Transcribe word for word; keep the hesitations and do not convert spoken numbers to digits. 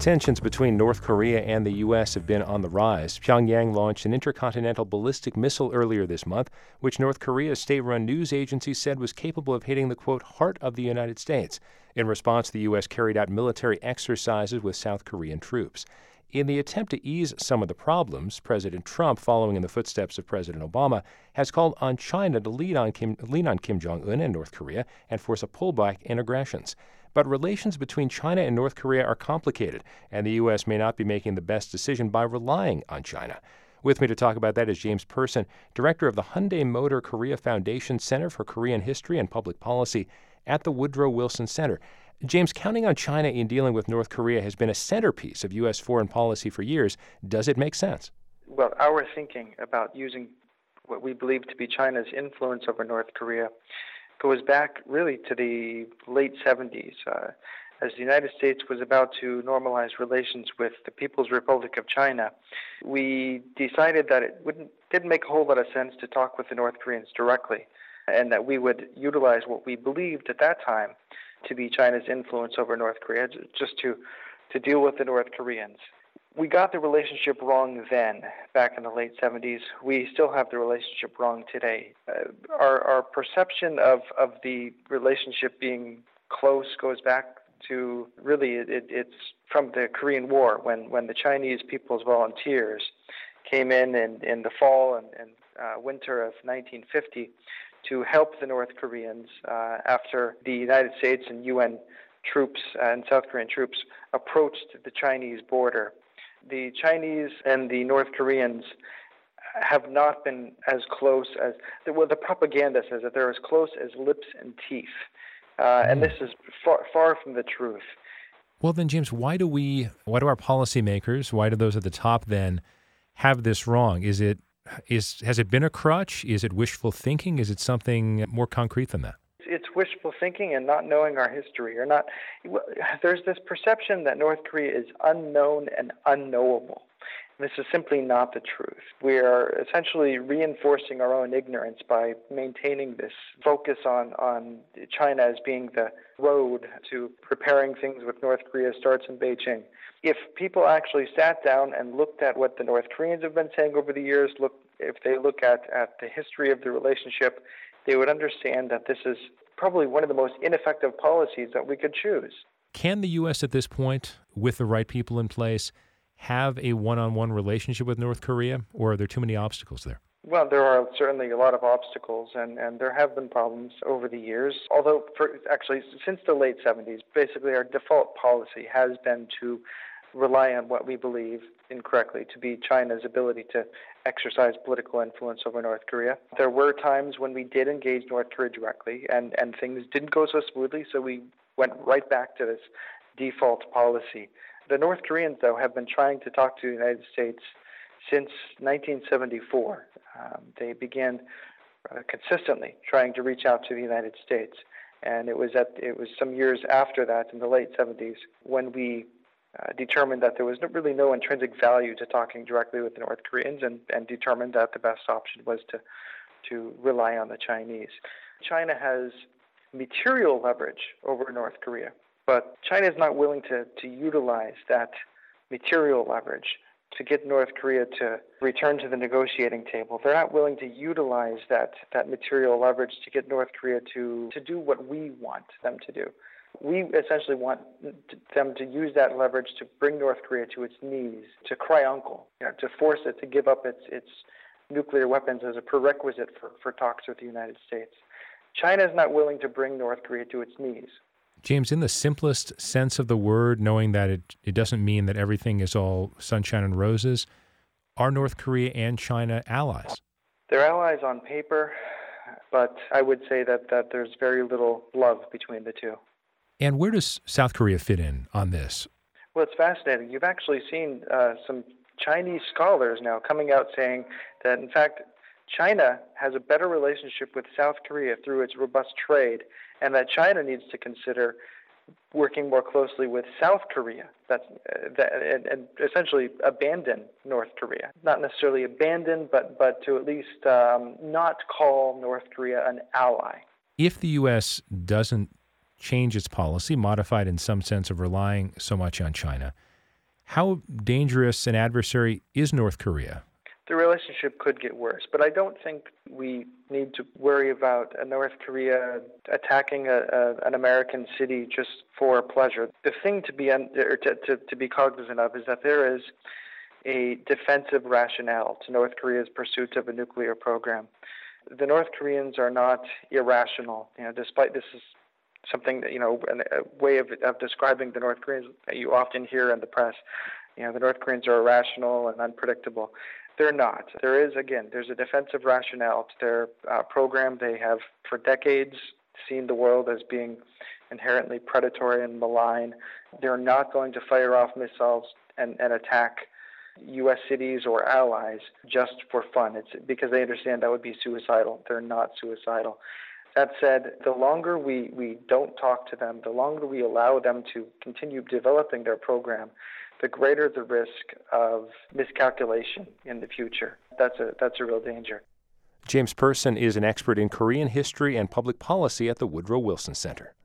Tensions between North Korea and the U S have been on the rise. Pyongyang launched an intercontinental ballistic missile earlier this month, which North Korea's state-run news agency said was capable of hitting the, quote, heart of the United States. In response, the U S carried out military exercises with South Korean troops. In the attempt to ease some of the problems, President Trump, following in the footsteps of President Obama, has called on China to lead on Kim, lean on Kim Jong-un and North Korea and force a pullback in aggressions. But relations between China and North Korea are complicated, and the U S may not be making the best decision by relying on China. With me to talk about that is James Person, director of the Hyundai Motor Korea Foundation Center for Korean History and Public Policy at the Woodrow Wilson Center. James, counting on China in dealing with North Korea has been a centerpiece of U S foreign policy for years. Does it make sense? Well, our thinking about using what we believe to be China's influence over North Korea goes back really to the late seventies, uh, as the United States was about to normalize relations with the People's Republic of China. We decided that it wouldn't didn't make a whole lot of sense to talk with the North Koreans directly, and that we would utilize what we believed at that time to be China's influence over North Korea, just to, to deal with the North Koreans. We got the relationship wrong then, back in the late seventies. We still have the relationship wrong today. Uh, our, our perception of, of the relationship being close goes back to really, it, it, it's from the Korean War, when, when the Chinese People's Volunteers came in in, in the fall and, and uh, winter of nineteen fifty to help the North Koreans uh, after the United States and U N troops and South Korean troops approached the Chinese border. The Chinese and the North Koreans have not been as close as, well, the propaganda says that they're as close as lips and teeth. Uh, and this is far, far from the truth. Well, then, James, why do we, why do our policymakers, why do those at the top then have this wrong? Is it, is, has it been a crutch? Is it wishful thinking? Is it something more concrete than that? It's wishful thinking and not knowing our history. Or not. There's this perception that North Korea is unknown and unknowable. This is simply not the truth. We are essentially reinforcing our own ignorance by maintaining this focus on, on China as being the road to preparing things with North Korea starts in Beijing. If people actually sat down and looked at what the North Koreans have been saying over the years, look, if they look at, at the history of the relationship, they would understand that this is probably one of the most ineffective policies that we could choose. Can the U S at this point, with the right people in place, have a one-on-one relationship with North Korea, or are there too many obstacles there? Well, there are certainly a lot of obstacles, and, and there have been problems over the years. Although, for, actually, since the late seventies, basically our default policy has been to rely on what we believe, incorrectly, to be China's ability to exercise political influence over North Korea. There were times when we did engage North Korea directly, and, and things didn't go so smoothly, so we went right back to this default policy. The North Koreans, though, have been trying to talk to the United States since nineteen seventy-four. Um, they began uh, consistently trying to reach out to the United States, and it was at it was some years after that, in the late seventies, when we uh, determined that there was no, really no intrinsic value to talking directly with the North Koreans, and, and determined that the best option was to to rely on the Chinese. China has material leverage over North Korea, but China is not willing to, to utilize that material leverage to get North Korea to return to the negotiating table. They're not willing to utilize that, that material leverage to get North Korea to, to do what we want them to do. We essentially want them to use that leverage to bring North Korea to its knees, to cry uncle, you know, to force it to give up its, its nuclear weapons as a prerequisite for, for talks with the United States. China is not willing to bring North Korea to its knees. James, in the simplest sense of the word, knowing that it, it doesn't mean that everything is all sunshine and roses, are North Korea and China allies? They're allies on paper, but I would say that, that there's very little love between the two. And where does South Korea fit in on this? Well, it's fascinating. You've actually seen uh, some Chinese scholars now coming out saying that, in fact, China has a better relationship with South Korea through its robust trade, and that China needs to consider working more closely with South Korea, that's, uh, that, and, and essentially abandon North Korea. Not necessarily abandon, but, but to at least um, not call North Korea an ally. If the U S doesn't change its policy, modified in some sense of relying so much on China, How dangerous an adversary is North Korea? The relationship could get worse, but I don't think we need to worry about North Korea attacking a, a, an American city just for pleasure. The thing to be un, or to, to, to be cognizant of is that there is a defensive rationale to North Korea's pursuit of a nuclear program. The North Koreans are not irrational, you know, despite this is something that, you know, a way of, of describing the North Koreans that you often hear in the press. You know, the North Koreans are irrational and unpredictable. They're not. There is, again, there's a defensive rationale to their uh, program. They have, for decades, seen the world as being inherently predatory and malign. They're not going to fire off missiles and, and attack U S cities or allies just for fun. It's because they understand that would be suicidal. They're not suicidal. That said, the longer we, we don't talk to them, the longer we allow them to continue developing their program, the greater the risk of miscalculation in the future. That's a that's a real danger. James Persson is an expert in Korean history and public policy at the Woodrow Wilson Center.